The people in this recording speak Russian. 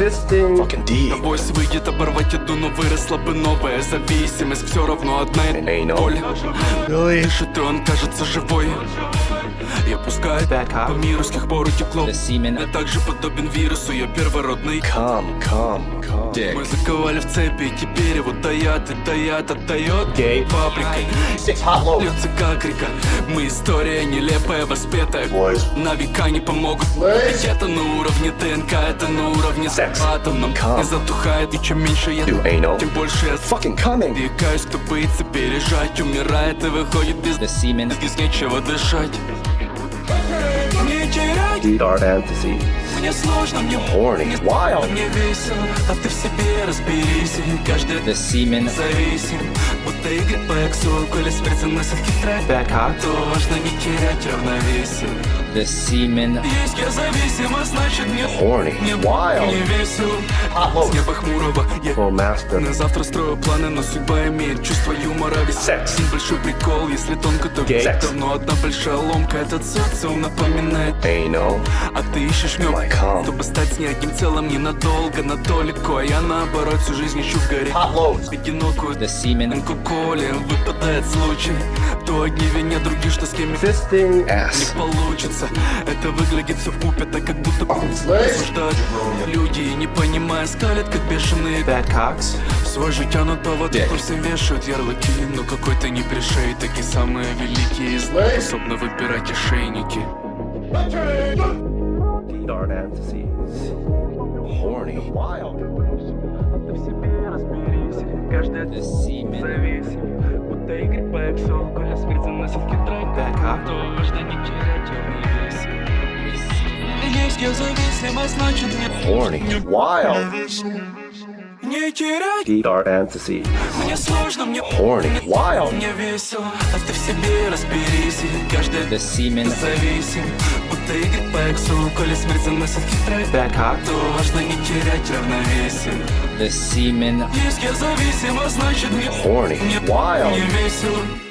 Fisting. Fucking deep. Авось выйдет оборвать еду, но выросла бы новая зависимость. Все равно одна и боль. Дышит, и он кажется живой. Я пускаю по миру, с тех пор утекло. Я также подобен вирусу, я первородный. Come. Мы заковали в цепи, и теперь его таят, отдает фабрикой. Льется как река. Мы история нелепая, воспетая. На века не помогут. Ведь это на уровне ДНК, это на уровне атомном. Не затухает, и чем меньше я, тем больше я двигаюсь. Кто боится пережать, умирает и выходит без нечего дышать. Не терять. Dark fantasies. Мне сложно, мне Horny. Wild. мне весело, а ты в себе разберись. И каждый зависим, будто игры по эксу. Коли смерть заносит хитрая, то важно не терять равновесие. Есть я зависим, а значит мне Horny. Wild. мне весело. С неба хмурого я Master. на завтра строю планы, но судьба имеет чувство юмора. Ведь Секс. большой прикол, если тонко, то Секс. но одна большая ломка. Этот социум напоминает. А ты ищешь в нем, чтобы стать с ней одним целым ненадолго, надолго. А я наоборот всю жизнь ищу в горе одинокую коли выпадает случай. То одни винят других, что с кем Fisting не ass. получится. Это выглядит все вкупе, так как будто осуждают люди и не понимая скалят, как бешеные в свой же тянут повод, по всем вешают ярлыки. Но какой-то не пришей, такие самые великие из них способны выбирать ошейники. Dark fantasies. Horny. Wild. Ты в себе разберись, каждый зависим. Будто игры по эксу, коли смерть заносит хитрой, то важно не терять равновесие. Есть я зависим, а значит Horny. Wild. не терять. Dark fantasies. Мне сложно, мне Horny. Wild. мне весело, а ты в себе разберись. И каждый зависим, будто игры по эксу, коли смерть заносит хитрой, то важно не терять равновесие. Есть я зависим, а значит мне Horny. Wild. мне весело.